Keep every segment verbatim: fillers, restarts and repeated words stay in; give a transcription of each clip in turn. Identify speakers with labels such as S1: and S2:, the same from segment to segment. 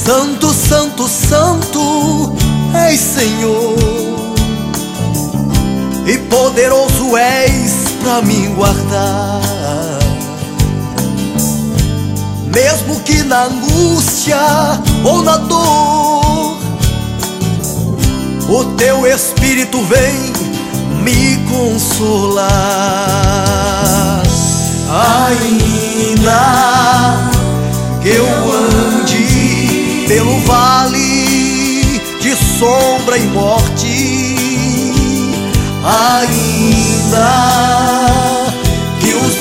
S1: Santo, santo, santo és Senhor, e poderoso és pra me guardar. Mesmo que na angústia ou na dor, o teu Espírito vem me consolar. Ainda que eu ande pelo vale de sombra e morte, ainda que os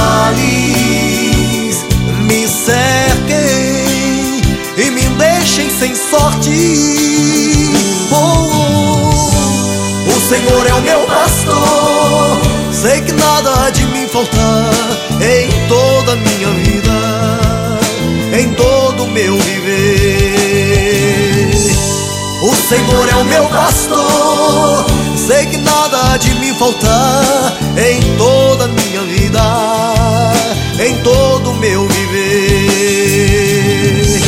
S1: males me cerquem e me deixem sem sorte, oh, oh, o Senhor é o meu pastor, sei que nada há de me faltar em toda a minha vida, em todo o meu viver. O Senhor é o meu pastor, sei que nada há de me faltar em toda a minha vida, em todo o meu viver.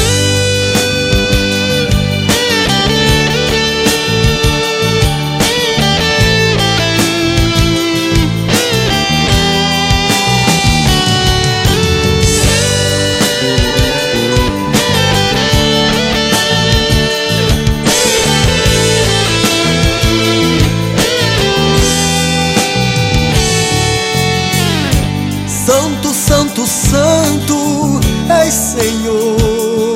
S1: Santo, santo, santo és Senhor,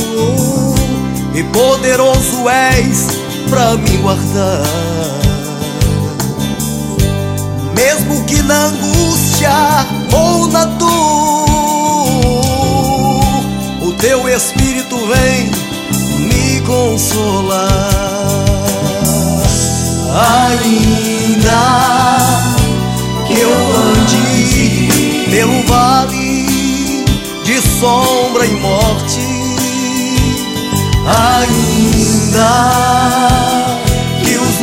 S1: e poderoso és pra me guardar. Mesmo que na angústia ou na dor, o teu Espírito vem me consolar. Ainda que eu ande pelo vale de sombra e morte, ainda que os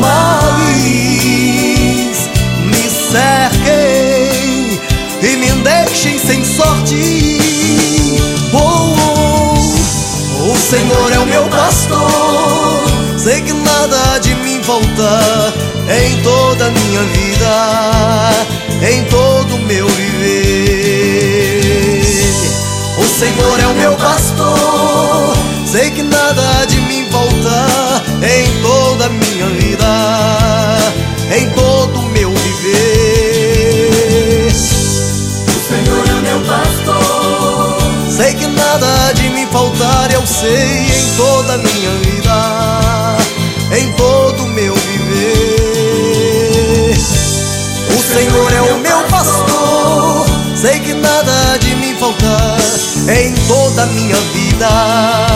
S1: males me cerquem e me deixem sem sorte, oh, oh, o Senhor é o meu pastor, sei que nada há de me faltar em toda a minha vida, em todo o meu viver. O Senhor é o meu pastor, sei que nada há de me faltar em toda a minha vida, em todo o meu viver.
S2: O Senhor é o meu pastor,
S1: sei que nada há de me faltar, eu sei, em toda a minha vida, em todo o meu viver. O Senhor é o meu pastor, sei que nada há de me faltar em toda a minha vida,